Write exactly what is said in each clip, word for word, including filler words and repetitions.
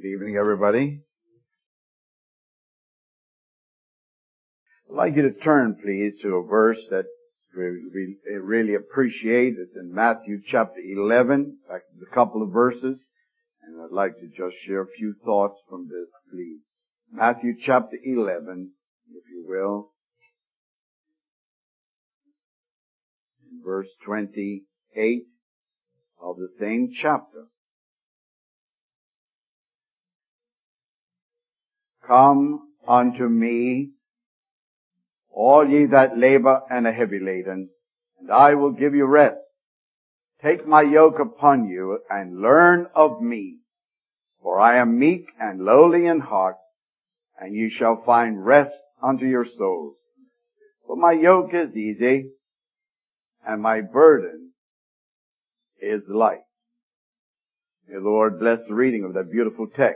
Good evening, everybody. I'd like you to turn, please, to a verse that we, we really appreciate. It's in Matthew chapter eleven. In fact, there's a couple of verses, and I'd like to just share a few thoughts from this, please. Matthew chapter eleven, if you will, in verse twenty-eight of the same chapter. Come unto me, all ye that labor and are heavy laden, and I will give you rest. Take my yoke upon you and learn of me, for I am meek and lowly in heart, and you shall find rest unto your souls. For my yoke is easy, and my burden is light. May the Lord bless the reading of that beautiful text.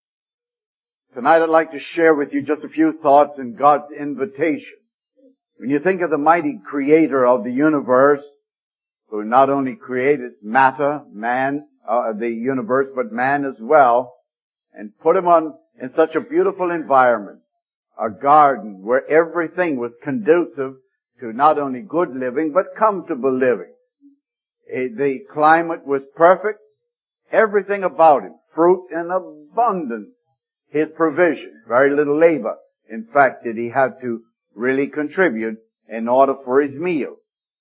Tonight I'd like to share with you just a few thoughts in God's invitation. When you think of the mighty creator of the universe, who not only created matter, man, uh, the universe, but man as well, and put him on in such a beautiful environment, a garden where everything was conducive to not only good living, but comfortable living. It, the climate was perfect, everything about it, fruit in abundance. His provision, very little labor. In fact, did he have to really contribute in order for his meal.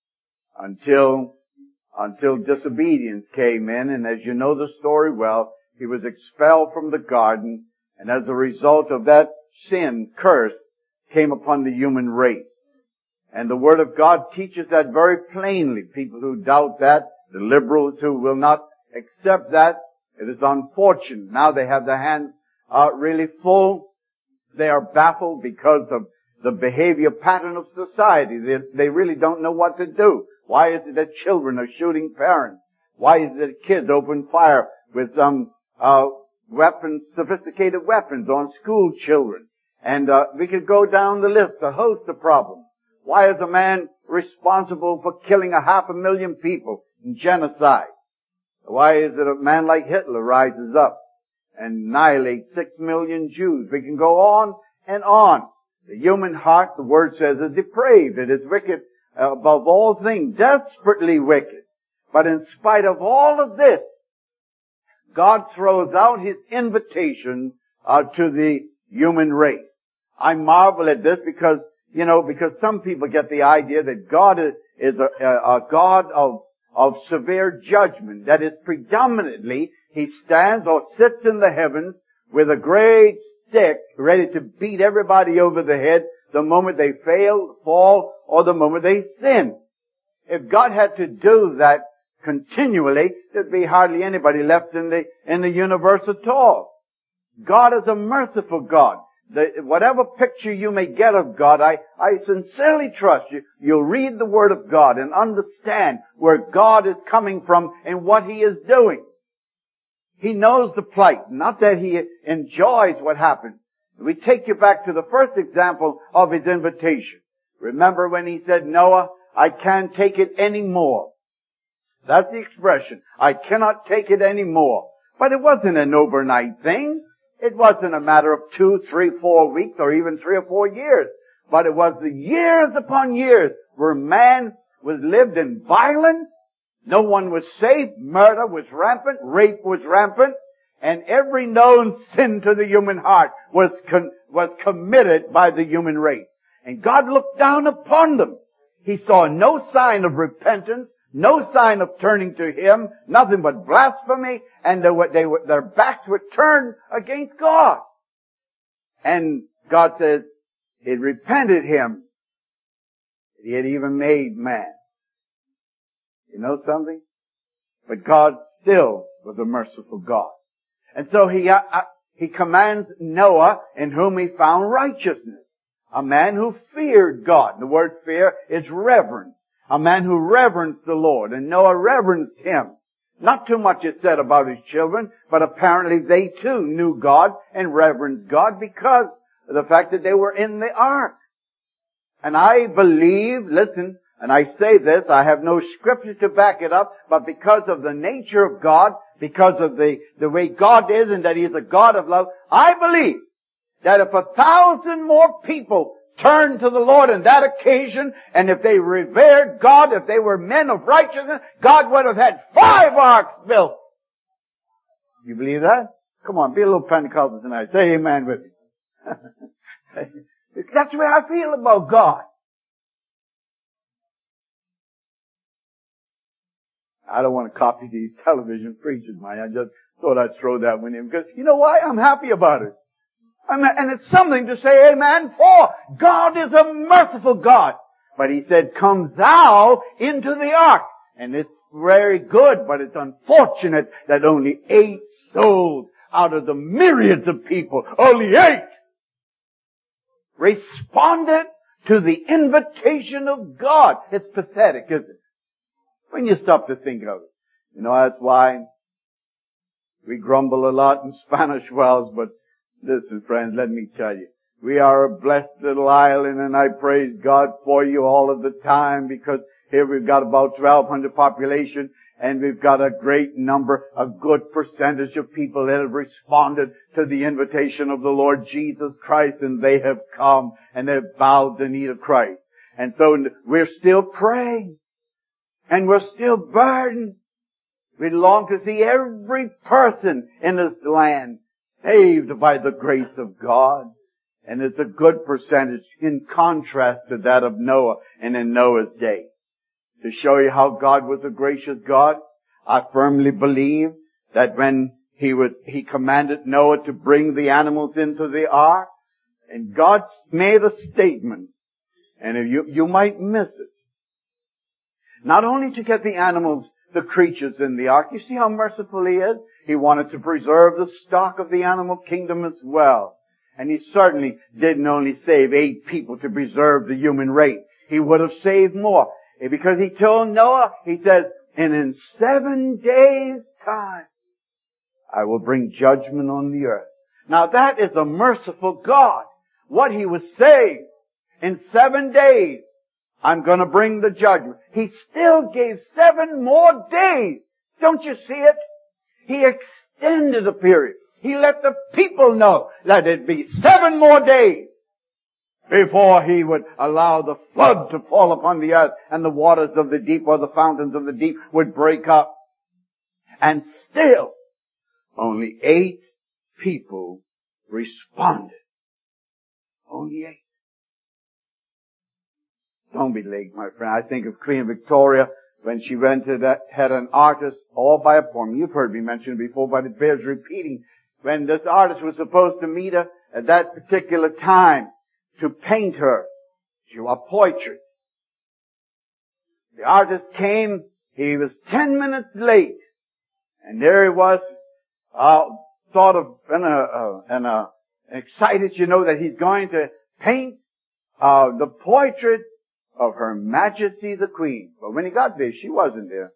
Until, until disobedience came in, and as you know the story well, he was expelled from the garden, and as a result of that sin, curse came upon the human race. And the Word of God teaches that very plainly. People who doubt that, the liberals who will not accept that, it is unfortunate. Now they have their hands are really full. They are baffled because of the behavior pattern of society. They, they really don't know what to do. Why is it that children are shooting parents? Why is it that kids open fire with um uh weapons, sophisticated weapons on school children? And uh we could go down the list, a host of problems. Why is a man responsible for killing a half a million people in genocide? Why is it a man like Hitler rises up and annihilate six million Jews? We can go on and on. The human heart, the Word says, is depraved. It is wicked uh, above all things, desperately wicked. But in spite of all of this, God throws out His invitation uh, to the human race. I marvel at this because, you know, because some people get the idea that God is, is a, a, a God of, of severe judgment. That is predominantly He stands or sits in the heavens with a great stick ready to beat everybody over the head the moment they fail, fall, or the moment they sin. If God had to do that continually, there'd be hardly anybody left in the, in the universe at all. God is a merciful God. The, whatever picture you may get of God, I, I sincerely trust you, you'll read the Word of God and understand where God is coming from and what He is doing. He knows the plight, not that He enjoys what happens. We take you back to the first example of His invitation. Remember when He said, Noah, I can't take it anymore. That's the expression. I cannot take it anymore. But it wasn't an overnight thing. It wasn't a matter of two, three, four weeks or even three or four years. But it was the years upon years where man was lived in violence. No one was safe. Murder was rampant. Rape was rampant. And every known sin to the human heart was con- was committed by the human race. And God looked down upon them. He saw no sign of repentance, no sign of turning to Him, nothing but blasphemy, and they were, they were, their backs were turned against God. And God says, it repented Him. He had even made man. You know something? But God still was a merciful God. And so He, uh, uh, He commands Noah, in whom He found righteousness. A man who feared God. The word fear is reverence. A man who reverenced the Lord. And Noah reverenced Him. Not too much is said about his children, but apparently they too knew God and reverenced God because of the fact that they were in the ark. And I believe, listen, And I say this, I have no scripture to back it up, but because of the nature of God, because of the, the way God is and that He is a God of love, I believe that if a thousand more people turned to the Lord on that occasion, and if they revered God, if they were men of righteousness, God would have had five arks built. You believe that? Come on, be a little Pentecostal tonight. Say amen with me. That's the way I feel about God. I don't want to copy these television preachers, man. I just thought I'd throw that one in because, you know why? I'm happy about it. I mean, and it's something to say amen for. God is a merciful God. But He said, come thou into the ark. And it's very good, but it's unfortunate that only eight souls out of the myriads of people, only eight, responded to the invitation of God. It's pathetic, isn't it? When you stop to think of it. You know, that's why we grumble a lot in Spanish wells, but listen, friends, let me tell you, we are a blessed little island, and I praise God for you all of the time, because here we've got about twelve hundred population, and we've got a great number, a good percentage of people that have responded to the invitation of the Lord Jesus Christ, and they have come, and they've bowed the knee to Christ. And so we're still praying, and we're still burdened. We long to see every person in this land saved by the grace of God. And it's a good percentage in contrast to that of Noah and in Noah's day. To show you how God was a gracious God, I firmly believe that when he was, he commanded Noah to bring the animals into the ark, and God made a statement, and if you, you might miss it. Not only to get the animals, the creatures in the ark, you see how merciful He is? He wanted to preserve the stock of the animal kingdom as well. And He certainly didn't only save eight people to preserve the human race. He would have saved more. Because He told Noah, He says, and in seven days' time, I will bring judgment on the earth. Now that is a merciful God. What He was saying, in seven days, I'm going to bring the judgment. He still gave seven more days. Don't you see it? He extended the period. He let the people know that it'd be seven more days before He would allow the flood to fall upon the earth, and the waters of the deep, or the fountains of the deep, would break up. And still, only eight people responded. Only eight. Don't be late, my friend. I think of Queen Victoria when she went to that, had an artist all by appointment. You've heard me mention it before, but it bears repeating. When this artist was supposed to meet her at that particular time to paint her to a portrait. The artist came, he was ten minutes late, and there he was, uh, sort of, and, uh, uh, and, uh, excited, you know, that he's going to paint, uh, the portrait of Her Majesty the Queen. But when he got there, she wasn't there.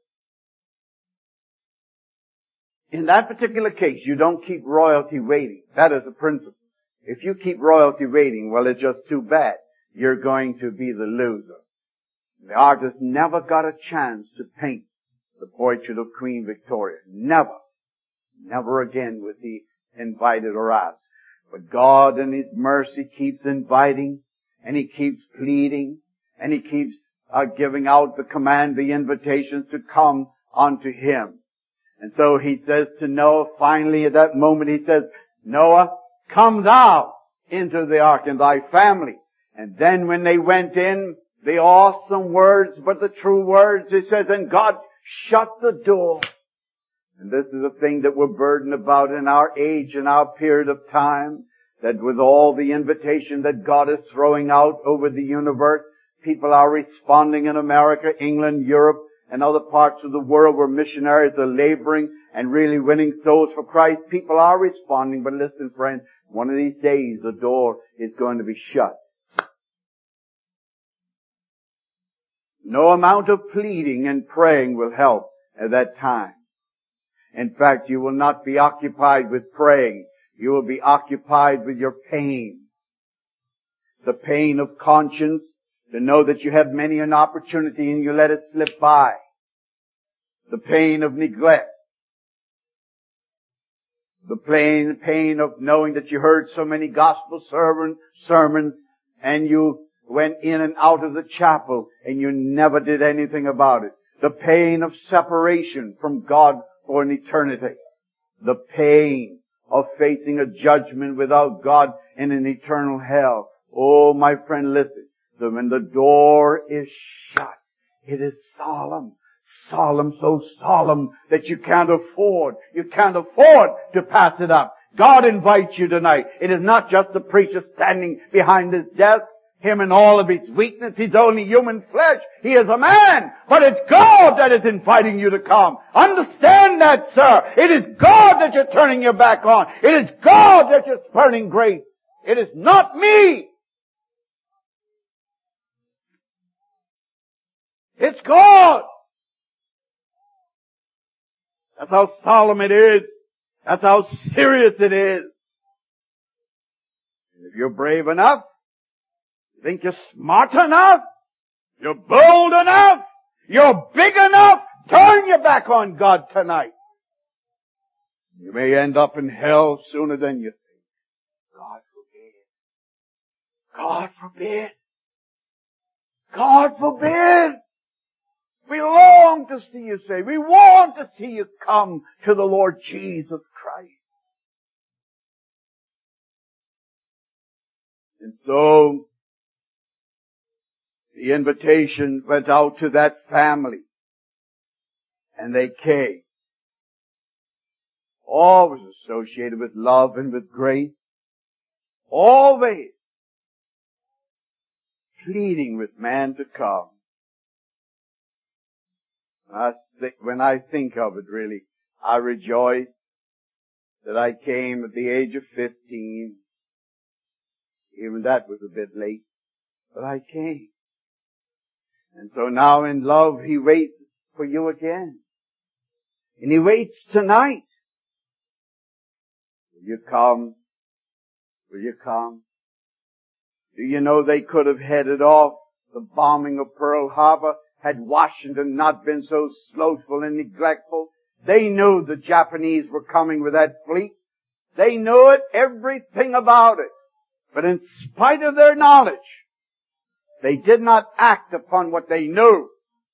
In that particular case, you don't keep royalty waiting. That is the principle. If you keep royalty waiting, well, it's just too bad. You're going to be the loser. The artist never got a chance to paint the portrait of Queen Victoria. Never. Never again was he invited or asked. But God in His mercy keeps inviting, and He keeps pleading, and He keeps uh, giving out the command, the invitations to come unto Him. And so He says to Noah, finally at that moment He says, Noah, come thou into the ark and thy family. And then when they went in, the awesome words, but the true words, it says, and God shut the door. And this is a thing that we're burdened about in our age and our period of time, that with all the invitation that God is throwing out over the universe, people are responding in America, England, Europe, and other parts of the world where missionaries are laboring and really winning souls for Christ. People are responding, but listen, friends, one of these days the door is going to be shut. No amount of pleading and praying will help at that time. In fact, you will not be occupied with praying. You will be occupied with your pain. The pain of conscience, To know that you have many an opportunity and you let it slip by. The pain of neglect. The plain pain of knowing that you heard so many gospel sermon, sermons and you went in and out of the chapel and you never did anything about it. The pain of separation from God for an eternity. The pain of facing a judgment without God in an eternal hell. Oh, my friend, listen. So when the door is shut, it is solemn. Solemn, so solemn that you can't afford, you can't afford to pass it up. God invites you tonight. It is not just the preacher standing behind his desk, him and all of his weakness. He's only human flesh. He is a man. But it's God that is inviting you to come. Understand that, sir. It is God that you're turning your back on. It is God that you're spurning grace. It is not me. It's God. That's how solemn it is. That's how serious it is. And if you're brave enough, you think you're smart enough, you're bold enough, you're big enough, turn your back on God tonight. You may end up in hell sooner than you think. God forbid. God forbid. God forbid. We long to see you saved. We want to see you come to the Lord Jesus Christ. And so, the invitation went out to that family. And they came. Always associated with love and with grace. Always pleading with man to come. I think, when I think of it really, I rejoice that I came at the age of fifteen. Even that was a bit late, but I came. And so now in love He waits for you again. And He waits tonight. Will you come? Will you come? Do you know they could have headed off the bombing of Pearl Harbor had Washington not been so slothful and neglectful? They knew the Japanese were coming with that fleet. They knew it, everything about it. But in spite of their knowledge, they did not act upon what they knew.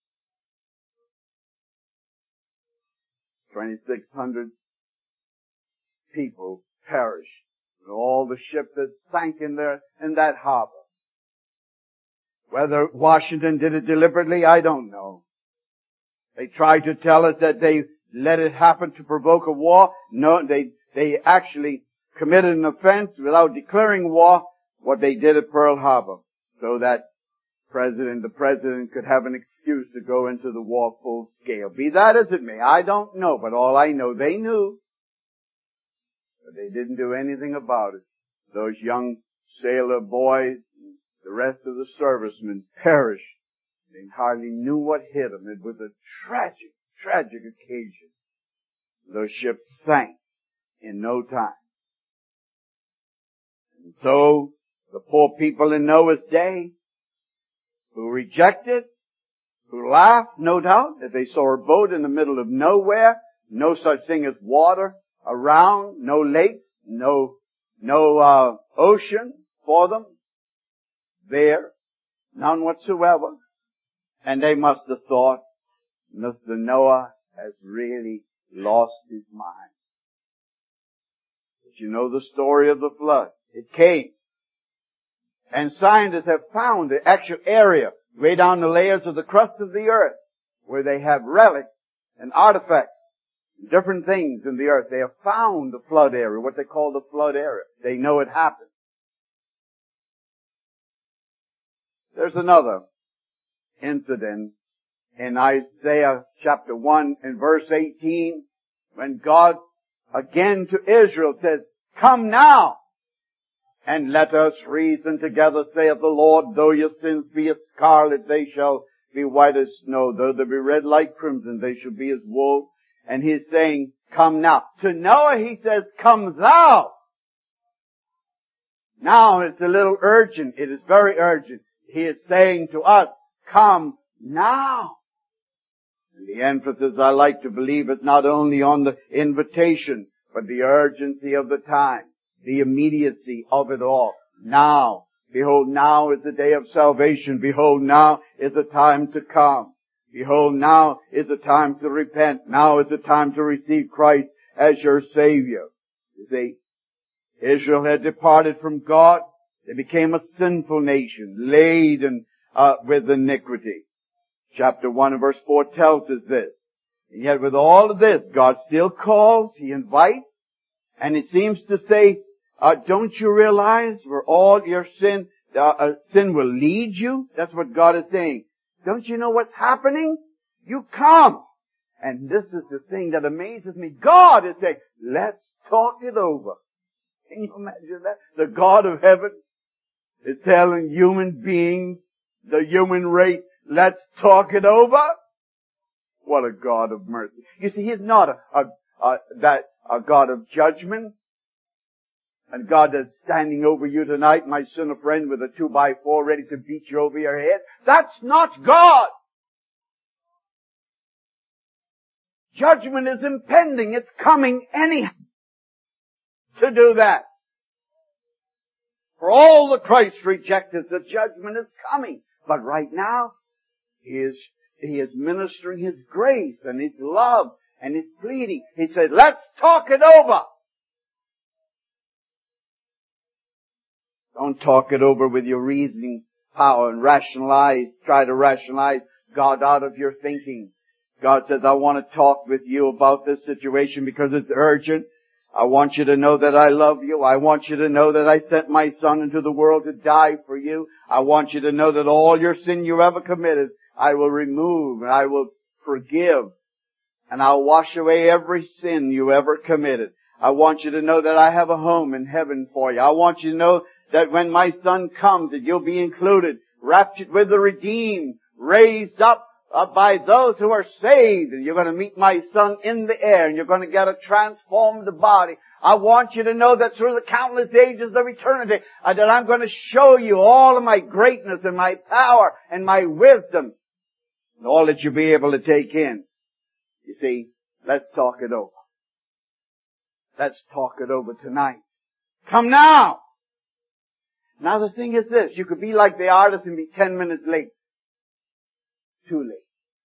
twenty-six hundred people perished. And all the ships that sank in there, in that harbor. Whether Washington did it deliberately, I don't know. They tried to tell us that they let it happen to provoke a war. No, they, they actually committed an offense without declaring war, what they did at Pearl Harbor. So that president, the president could have an excuse to go into the war full scale. Be that as it may, I don't know, but all I know, they knew. But they didn't do anything about it. Those young sailor boys, the rest of the servicemen perished. They hardly knew what hit them. It was a tragic, tragic occasion. Those ships sank in no time. And so, the poor people in Noah's day, who rejected, who laughed, no doubt, that they saw a boat in the middle of nowhere, no such thing as water around, no lake, no, no, uh, ocean for them. There, none whatsoever. And they must have thought, Mister Noah has really lost his mind. But you know the story of the flood. It came. And scientists have found the actual area way down the layers of the crust of the earth where they have relics and artifacts, different things in the earth. They have found the flood area, what they call the flood area. They know it happened. There's another incident in Isaiah chapter one and verse eighteen when God again to Israel says, "Come now and let us reason together, saith the Lord. Though your sins be as scarlet, they shall be white as snow. Though they be red like crimson, they shall be as wool." And He's saying, "Come now." To Noah He says, "Come thou." Now it's a little urgent. It is very urgent. He is saying to us, come now. And the emphasis, I like to believe, is not only on the invitation, but the urgency of the time, the immediacy of it all. Now. Behold, now is the day of salvation. Behold, now is the time to come. Behold, now is the time to repent. Now is the time to receive Christ as your Savior. You see, Israel had departed from God. They became a sinful nation, laden uh, with iniquity. Chapter one and verse four tells us this. And yet with all of this, God still calls, He invites, and it seems to say, uh, don't you realize where all your sin, uh, uh, sin will lead you? That's what God is saying. Don't you know what's happening? You come. And this is the thing that amazes me. God is saying, let's talk it over. Can you imagine that? The God of heaven is telling human beings, the human race, let's talk it over. What a God of mercy. You see, He's not a, a, a, that, a God of judgment. And God that's standing over you tonight, my son, a friend with a two by four ready to beat you over your head. That's not God. Judgment is impending. It's coming anyhow to do that. For all the Christ rejected, the judgment is coming. But right now, He is, He is ministering His grace and His love and His pleading. He said, let's talk it over. Don't talk it over with your reasoning power and rationalize, try to rationalize God out of your thinking. God says, I want to talk with you about this situation because it's urgent. I want you to know that I love you. I want you to know that I sent my Son into the world to die for you. I want you to know that all your sin you ever committed, I will remove and I will forgive. And I'll wash away every sin you ever committed. I want you to know that I have a home in heaven for you. I want you to know that when my Son comes, that you'll be included, raptured with the redeemed, raised up uh, by those who are saved. And you're going to meet my Son in the air, and you're going to get a transformed body. I want you to know that through the countless ages of eternity, uh, that I'm going to show you all of my greatness and my power and my wisdom, and all that you'll be able to take in. You see, let's talk it over. Let's talk it over tonight. Come now! Now the thing is this, you could be like the artist and be ten minutes late. Too late.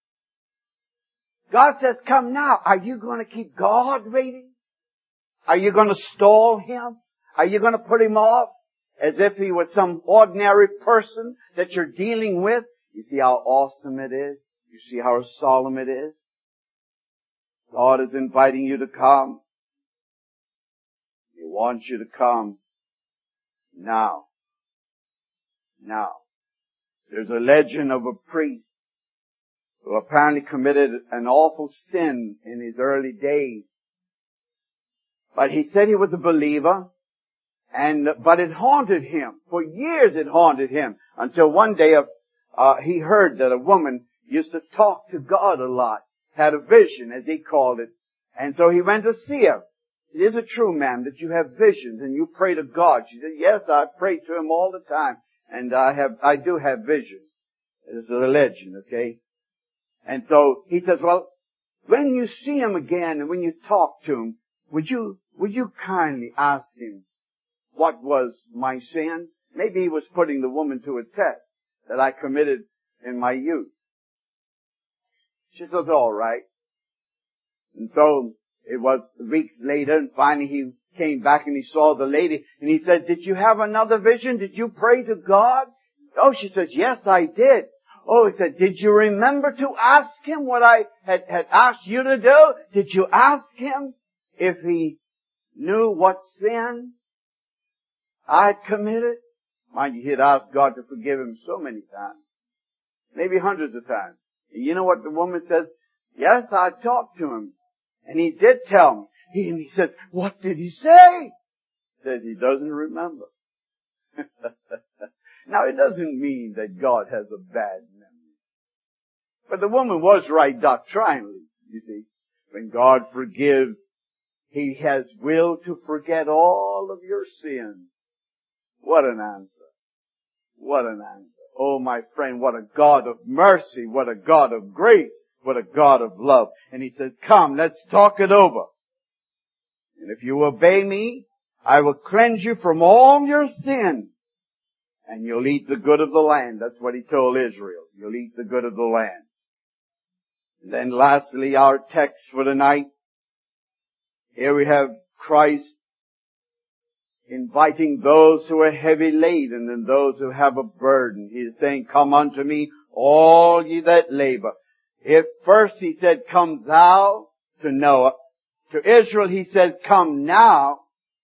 God says, come now. Are you going to keep God waiting? Are you going to stall Him? Are you going to put Him off as if He was some ordinary person that you're dealing with? You see how awesome it is? You see how solemn it is? God is inviting you to come. He wants you to come now. Now, there's a legend of a priest who apparently committed an awful sin in his early days. But he said he was a believer, and but it haunted him. For years it haunted him, until one day uh, he heard that a woman used to talk to God a lot, had a vision, as he called it. And so he went to see her. Is it true, ma'am, that you have visions and you pray to God? She said, yes, I pray to Him all the time. And I have, I do have visions. This is a legend, okay? And so he says, well, when you see Him again and when you talk to Him, would you, would you kindly ask Him, what was my sin? Maybe he was putting the woman to a test that I committed in my youth. She says, all right. And so it was weeks later, and finally he came back and he saw the lady, and he said, did you have another vision? Did you pray to God? Oh, she says, yes, I did. Oh, he said, did you remember to ask Him what I had, had asked you to do? Did you ask Him if He knew what sin I had committed? Mind you, he had asked God to forgive him so many times. Maybe hundreds of times. And you know what the woman says? Yes, I talked to Him. And He did tell me. He, and he says, what did He say? He says he doesn't remember. Now, it doesn't mean that God has a bad memory. But the woman was right doctrinally, you see. When God forgives, He has will to forget all of your sins. What an answer. What an answer. Oh, my friend, what a God of mercy, what a God of grace, what a God of love. And He said, come, let's talk it over. And if you obey me, I will cleanse you from all your sin. And you'll eat the good of the land. That's what He told Israel. You'll eat the good of the land. And then lastly, our text for tonight. Here we have Christ inviting those who are heavy laden and those who have a burden. He is saying, come unto me, all ye that labor. If first He said, come thou to Noah. To Israel He said, come now.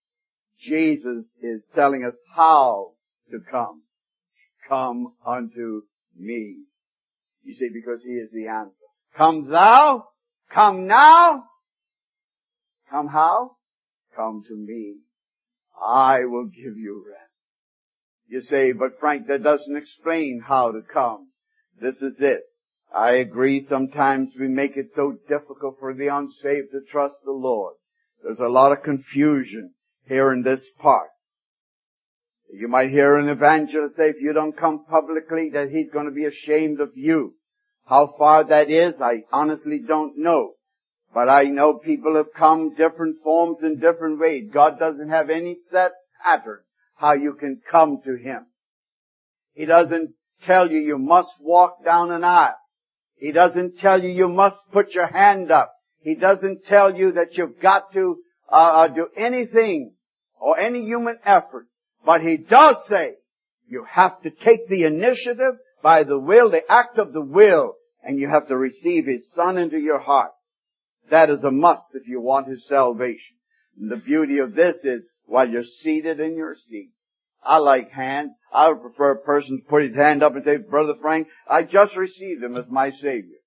Jesus is telling us how to come. Come unto me. You see, because He is the answer. Come thou, come now. Come how? Come to me. I will give you rest. You say, but Frank, that doesn't explain how to come. This is it. I agree sometimes we make it so difficult for the unsaved to trust the Lord. There's a lot of confusion here in this part. You might hear an evangelist say, if you don't come publicly, that he's going to be ashamed of you. How far that is, I honestly don't know. But I know people have come different forms in different ways. God doesn't have any set pattern how you can come to Him. He doesn't tell you you must walk down an aisle. He doesn't tell you you must put your hand up. He doesn't tell you that you've got to uh, do anything or any human effort. But He does say you have to take the initiative by the will, the act of the will, and you have to receive His Son into your heart. That is a must if you want His salvation. And the beauty of this is, while you're seated in your seat, I like hands. I would prefer a person to put his hand up and say, Brother Frank, I just received Him as my Savior.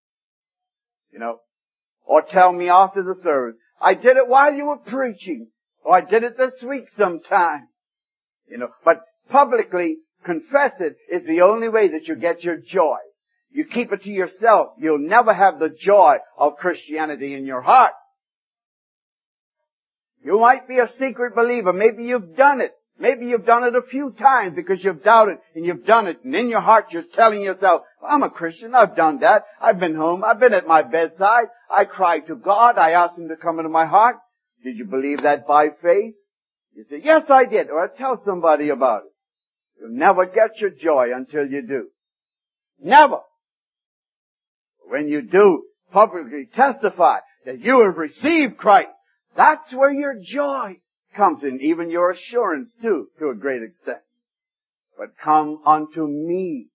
You know, or tell me after the service, I did it while you were preaching, or I did it this week sometime. You know, but publicly confess it is the only way that you get your joy. You keep it to yourself, you'll never have the joy of Christianity in your heart. You might be a secret believer. Maybe you've done it. Maybe you've done it a few times because you've doubted and you've done it. And in your heart you're telling yourself, I'm a Christian. I've done that. I've been home. I've been at my bedside. I cried to God. I asked Him to come into my heart. Did you believe that by faith? You say, yes, I did. Or tell somebody about it. You'll never get your joy until you do. Never. When you do publicly testify that you have received Christ, that's where your joy comes in, even your assurance too, to a great extent. But come unto me,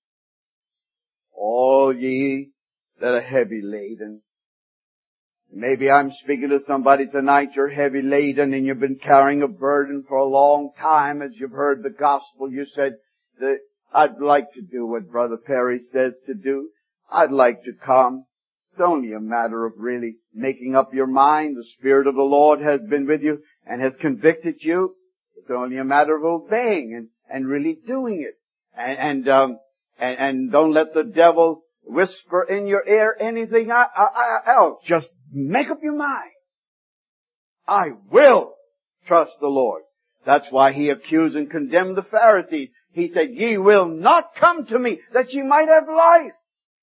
all ye that are heavy laden. Maybe I'm speaking to somebody tonight, you're heavy laden and you've been carrying a burden for a long time as you've heard the gospel. You said, that I'd like to do what Brother Perry says to do. I'd like to come. It's only a matter of really making up your mind. The Spirit of the Lord has been with you and has convicted you. It's only a matter of obeying and, and really doing it. And, and, um, and, and don't let the devil whisper in your ear anything else. Just make up your mind. I will trust the Lord. That's why He accused and condemned the Pharisees. He said, ye will not come to me that ye might have life.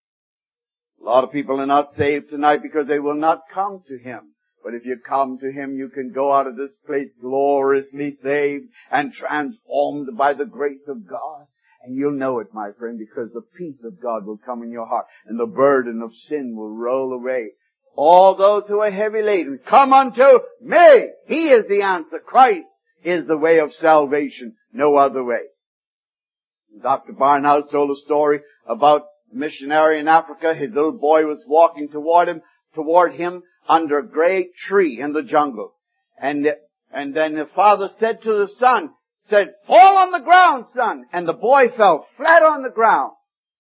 A lot of people are not saved tonight because they will not come to Him. But if you come to Him, you can go out of this place gloriously saved and transformed by the grace of God. And you'll know it, my friend, because the peace of God will come in your heart and the burden of sin will roll away. All those who are heavy laden, come unto me. He is the answer. Christ is the way of salvation. No other way. Doctor Barnhouse told a story about missionary in Africa. His little boy was walking toward him, toward him under a great tree in the jungle. And, and then the father said to the son, said, fall on the ground, son. And the boy fell flat on the ground.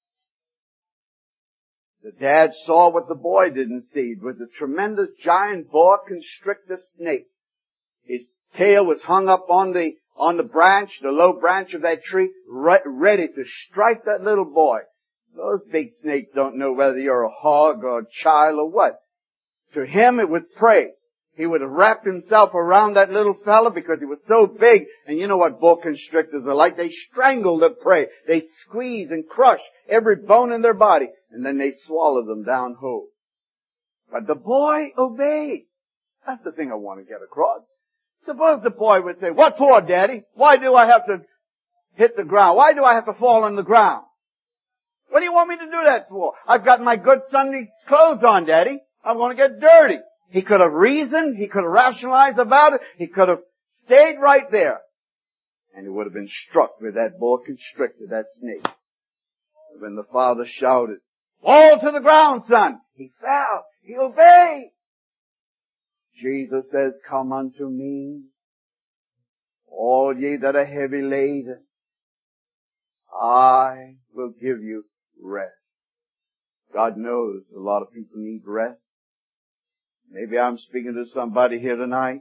The dad saw what the boy didn't see. It was a tremendous giant boa constrictor snake. His tail was hung up on the, on the branch, the low branch of that tree, re- ready to strike that little boy. Those big snakes don't know whether you're a hog or a child or what. To him it was prey. he would have wrapped himself around that little fella because he was so big. And you know what boa constrictors are like. They strangle the prey. They squeeze and crush every bone in their body. And then they swallow them down whole. But the boy obeyed. That's the thing I want to get across. Suppose the boy would say, what for, Daddy? Why do I have to hit the ground? Why do I have to fall on the ground? What do you want me to do that for? I've got my good Sunday clothes on, Daddy. I'm going to get dirty. He could have reasoned. He could have rationalized about it. He could have stayed right there. And he would have been struck with that boa constrictor, that snake. When the father shouted, fall to the ground, son. He fell. He obeyed. Jesus says, come unto me, all ye that are heavy laden. I will give you rest. God knows a lot of people need rest. Maybe I'm speaking to somebody here tonight.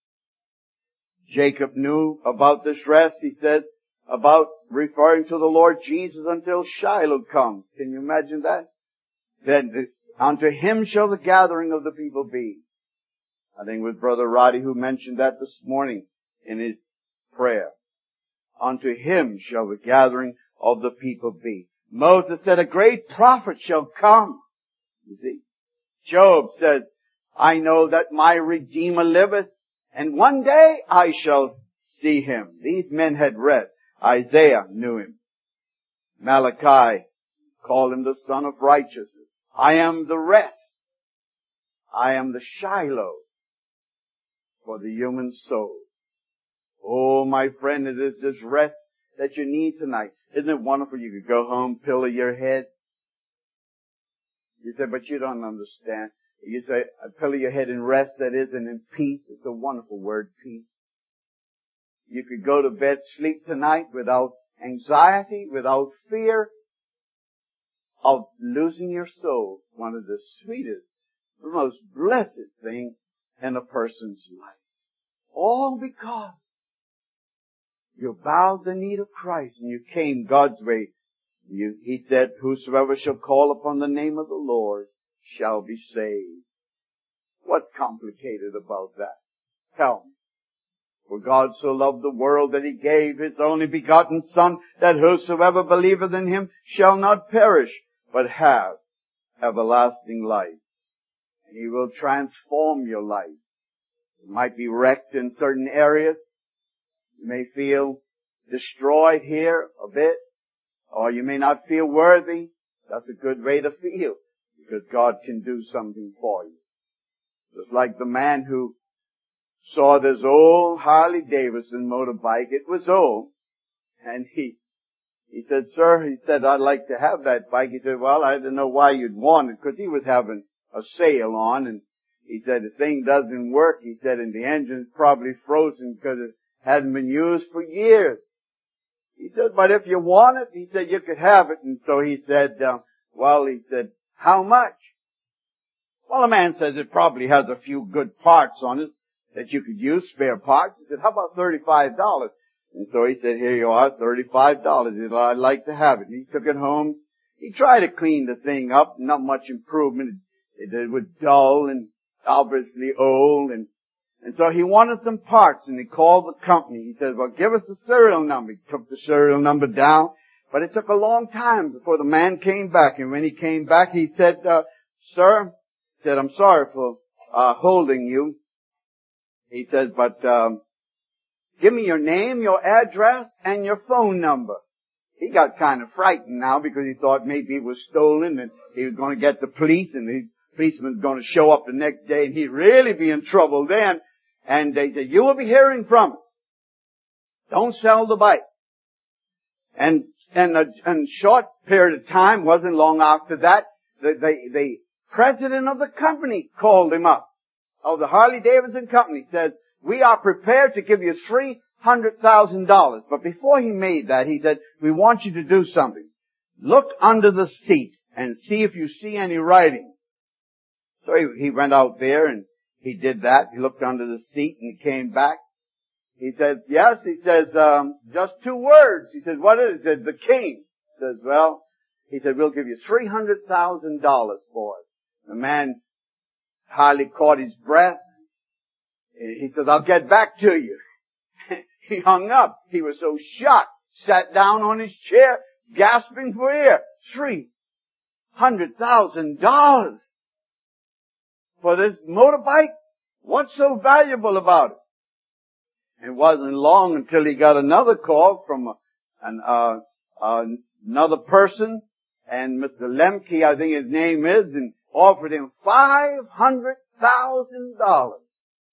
Jacob knew about this rest. He said about referring to the Lord Jesus until Shiloh comes. Can you imagine that? Then unto him shall the gathering of the people be. I think it was Brother Roddy who mentioned that this morning in his prayer. Unto him shall the gathering of the people be. Moses said a great prophet shall come. You see, Job says, I know that my Redeemer liveth, and one day I shall see him. These men had read. Isaiah knew him. Malachi called him the Son of Righteousness. I am the rest. I am the Shiloh for the human soul. Oh, my friend, it is this rest that you need tonight. Isn't it wonderful you could go home, pillow your head? You say, but you don't understand. You say, pillow your head in rest, that is, and in peace. It's a wonderful word, peace. You could go to bed, sleep tonight without anxiety, without fear of losing your soul. One of the sweetest, the most blessed thing in a person's life. All because you bowed the knee to Christ and you came God's way. You, he said, whosoever shall call upon the name of the Lord shall be saved. What's complicated about that? Tell me. For God so loved the world that he gave his only begotten Son, that whosoever believeth in him shall not perish, but have everlasting life. And he will transform your life. You might be wrecked in certain areas. You may feel destroyed here a bit, or you may not feel worthy. That's a good way to feel, because God can do something for you. Just like the man who saw this old Harley Davidson motorbike. It was old. And he, he said, sir, he said, I'd like to have that bike. He said, well, I didn't know why you'd want it, because he was having a sale on. And he said, the thing doesn't work. He said, and the engine's probably frozen because it hadn't been used for years. He said, but if you want it, he said, you could have it. And so he said, uh, well, he said, how much? Well, the man says it probably has a few good parts on it that you could use, spare parts. He said, how about thirty-five dollars? And so he said, here you are, thirty-five dollars. He said, I'd like to have it. And he took it home. He tried to clean the thing up, not much improvement. It, it was dull and obviously old. And, and so he wanted some parts, and he called the company. He said, well, give us the serial number. He took the serial number down. But it took a long time before the man came back. And when he came back, he said, uh, sir, he said, I'm sorry for uh holding you. He said, but um give me your name, your address, and your phone number. He got kind of frightened now because he thought maybe it was stolen and he was going to get the police, and the policeman was going to show up the next day and he'd really be in trouble then. And they said, you will be hearing from us. Don't sell the bike. And and a, and short period of time, wasn't long after that, the, the, the president of the company called him up, of the Harley Davidson company, said, we are prepared to give you three hundred thousand dollars. But before he made that, he said, we want you to do something. Look under the seat and see if you see any writing. So he, he went out there and he did that. He looked under the seat and he came back. He said, yes, he says, um, just two words. He said, what is it? He said, the king. He says, well, he said, we'll give you three hundred thousand dollars for it. The man hardly caught his breath. He says, I'll get back to you. He hung up. He was so shocked. Sat down on his chair, gasping for air. Three hundred thousand dollars for this motorbike? What's so valuable about it? It wasn't long until he got another call from a, an, uh, uh, another person, and Mister Lemke, I think his name is, and offered him five hundred thousand dollars.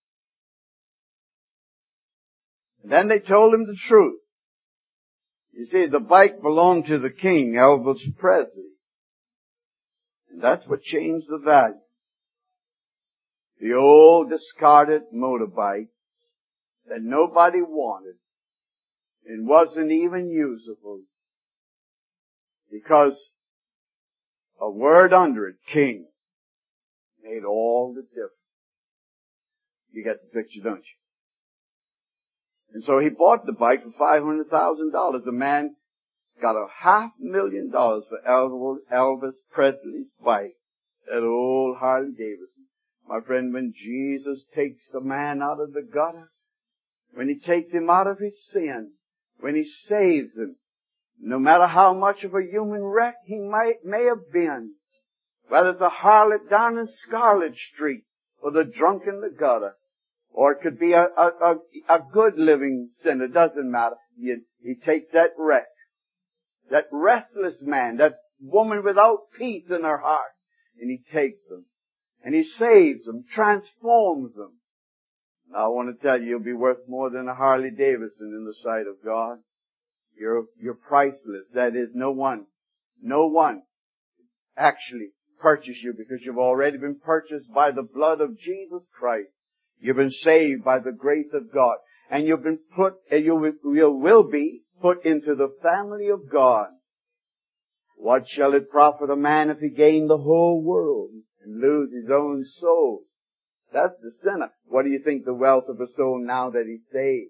Then they told him the truth. You see, the bike belonged to the king, Elvis Presley. And that's what changed the value. The old discarded motorbike that nobody wanted and wasn't even usable, because a word under it, king, made all the difference. You get the picture, don't you? And so he bought the bike for five hundred thousand dollars. The man got a half million dollars for Elvis Presley's bike, that old Harley Davidson. My friend, when Jesus takes a man out of the gutter, when he takes him out of his sin, when he saves him, no matter how much of a human wreck he might, may have been, whether it's a harlot down in Scarlet Street, or the drunk in the gutter, or it could be a, a, a, a good living sinner, doesn't matter. He, he takes that wreck, that restless man, that woman without peace in her heart, and he takes them, and he saves them, transforms them. Now I want to tell you, you'll be worth more than a Harley Davidson in the sight of God. You're, you're priceless. That is, no one, no one actually purchase you, because you've already been purchased by the blood of Jesus Christ. You've been saved by the grace of God. And you've been put, and you will be put into the family of God. What shall it profit a man if he gain the whole world and lose his own soul? That's the sinner. What do you think the wealth of a soul now that he's saved?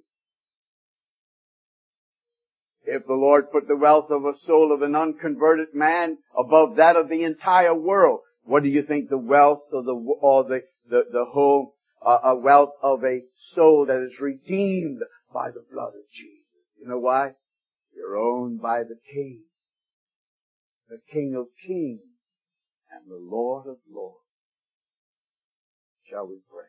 If the Lord put the wealth of a soul of an unconverted man above that of the entire world, what do you think the wealth of the, or the, the, the whole uh, a wealth of a soul that is redeemed by the blood of Jesus? You know why? You're owned by the King, the King of Kings and the Lord of Lords. Shall we pray?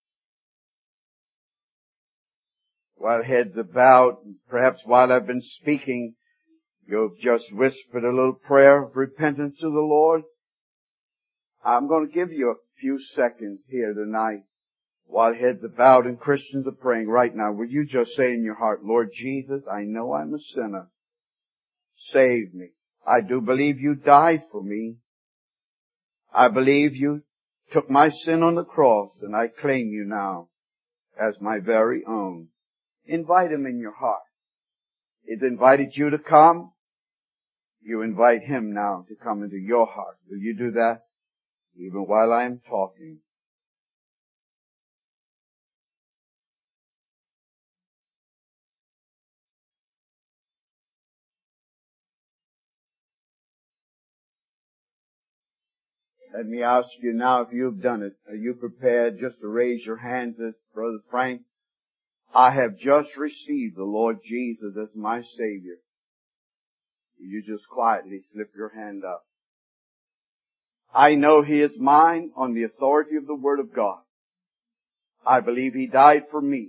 While heads are bowed, perhaps while I've been speaking, you've just whispered a little prayer of repentance to the Lord. I'm going to give you a few seconds here tonight while heads are bowed and Christians are praying right now. Would you just say in your heart, Lord Jesus, I know I'm a sinner. Save me. I do believe you died for me. I believe you took my sin on the cross, and I claim you now as my very own. Invite him in your heart. He's invited you to come. You invite him now to come into your heart. Will you do that even while I am talking? Let me ask you now, if you've done it, are you prepared just to raise your hands as Brother Frank? I have just received the Lord Jesus as my Savior. You just quietly slip your hand up. I know He is mine on the authority of the Word of God. I believe He died for me.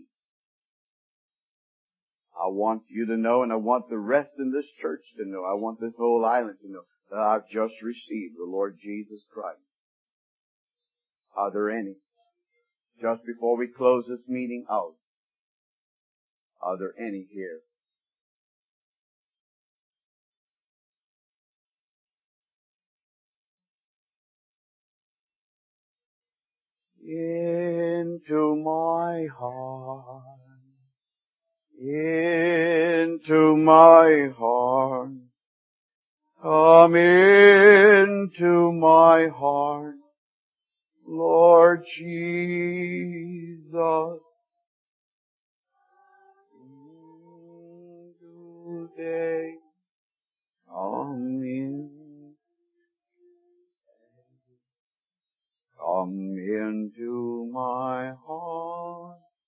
I want you to know, and I want the rest in this church to know, I want this whole island to know, that I've just received the Lord Jesus Christ. Are there any? Just before we close this meeting out, are there any here? Into my heart, into my heart, come into my heart, Lord Jesus. Today, come in. Come into my heart,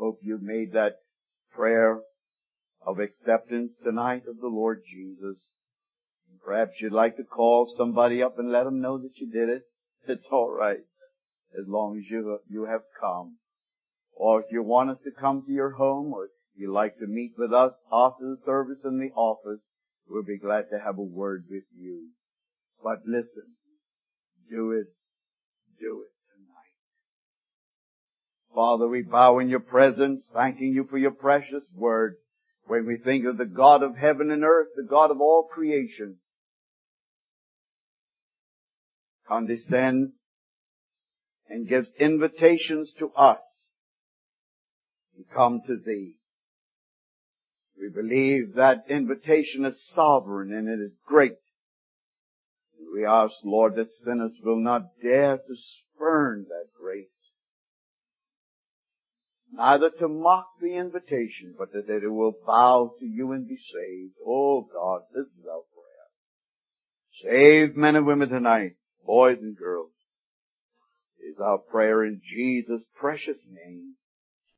hope you've made that prayer of acceptance tonight of the Lord Jesus. And perhaps you'd like to call somebody up and let them know that you did it. It's all right, as long as you you have come. Or if you want us to come to your home, or if you'd like to meet with us after the service in the office, we'll be glad to have a word with you. But listen, do it, do it tonight. Father, we bow in your presence, thanking you for your precious word. When we think of the God of heaven and earth, the God of all creation, condescends and gives invitations to us to come to thee. We believe that invitation is sovereign and it is great. We ask, Lord, that sinners will not dare to spurn that grace, neither to mock the invitation, but that they will bow to you and be saved. Oh God, this is our prayer. Save men and women tonight, boys and girls, is our prayer in Jesus' precious name.